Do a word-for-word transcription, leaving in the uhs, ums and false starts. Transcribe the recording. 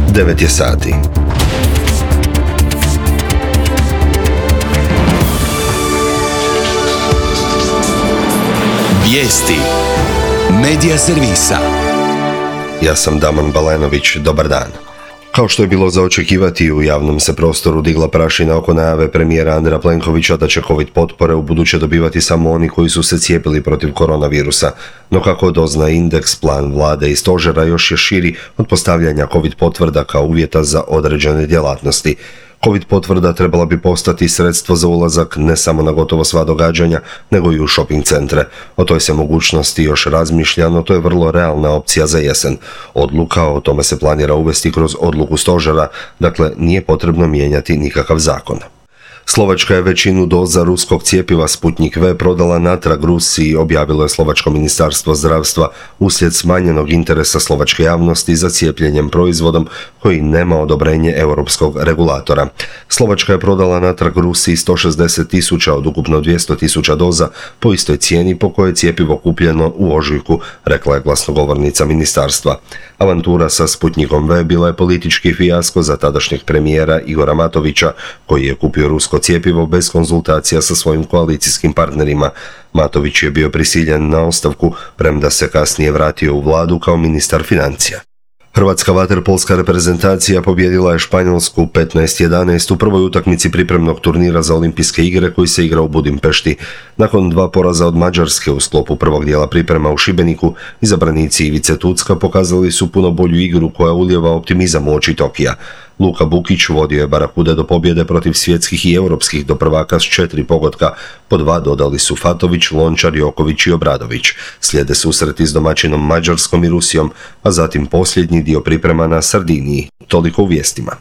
devet je sati. Vijesti Medija servisa. Ja sam Damon Balenović, dobar dan. Kao što je bilo za očekivati, u javnom se prostoru digla prašina oko najave premijera Andreja Plenkovića da će covid potpore u buduće dobivati samo oni koji su se cijepili protiv koronavirusa. No kako dozna indeks, plan vlade i stožera još je širi od postavljanja covid potvrda kao uvjeta za određene djelatnosti. Covid potvrda trebala bi postati sredstvo za ulazak ne samo na gotovo sva događanja, nego i u shopping centre. O toj se mogućnosti još razmišlja, no to je vrlo realna opcija za jesen. Odluka o tome se planira uvesti kroz odluku stožera, dakle nije potrebno mijenjati nikakav zakon. Slovačka je većinu doza ruskog cjepiva Sputnik V prodala natrag Rusiji, objavilo je Slovačko ministarstvo zdravstva uslijed smanjenog interesa slovačke javnosti za cijepljenjem proizvodom koji nema odobrenje europskog regulatora. Slovačka je prodala natrag Rusiji sto šezdeset tisuća od ukupno dvjesto tisuća doza po istoj cijeni po kojoj je cjepivo kupljeno u ožujku, rekla je glasnogovornica ministarstva. Avantura sa Sputnikom V bila je politički fijasko za tadašnjeg premijera Igora Matovića, koji je kupio rusko cjepivo bez konzultacija sa svojim koalicijskim partnerima. Matović je bio prisiljen na ostavku, premda se kasnije vratio u vladu kao ministar financija. Hrvatska vaterpolska reprezentacija pobijedila je Španjolsku petnaest jedanaest u prvoj utakmici pripremnog turnira za olimpijske igre koji se igra u Budimpešti. Nakon dva poraza od Mađarske u sklopu prvog dijela priprema u Šibeniku, izabranici Ivice Tucka pokazali su puno bolju igru koja ulijeva optimizam u oči Tokija. Luka Bukić vodio je Barakude do pobjede protiv svjetskih i europskih doprvaka s četiri pogotka, po dva dodali su Fatović, Lončar, Joković i Obradović. Slijede susreti s domaćinom Mađarskom i Rusijom, a zatim posljednji dio priprema na Sardiniji. Toliko u vijestima.